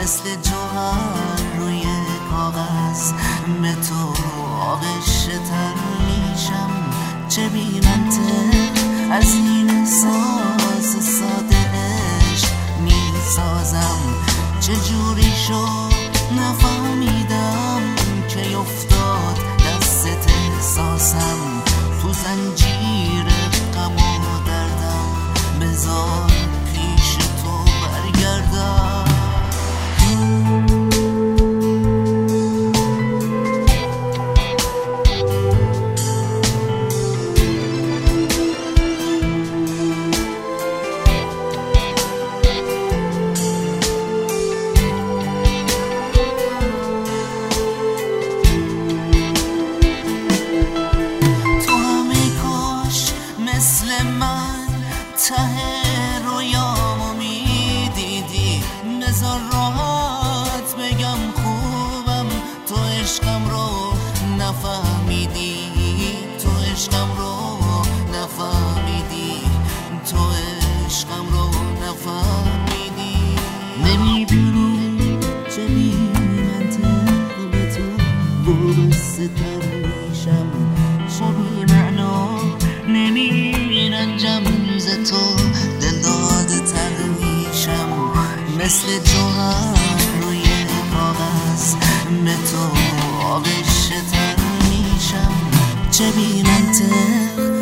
مثل جوهر روی کاغذ به تو آغشته تر میشم. چه بی منطق از این احساس ساده عشق میسازم. چه جوری شد نفهمیدم که افتاد دستت احساسم تو زنجیر غم و دردم. بذار پیش تو برگردم. مثل من ته رویامو میدیدی. بذار راحت بگم خوبم تو عشقم رو نفهمیدی. تو عشقم رو نفهمیدی. تو عشقم رو نفهمیدی. نمیدونی چه بی منطق به تو وابسته تر میشم. چه بی معنا نمیرنجم ز تو دل داده تر میشم. مثل جوهر روی کاغذ به تو آغشته تر میشم. چه بی منطق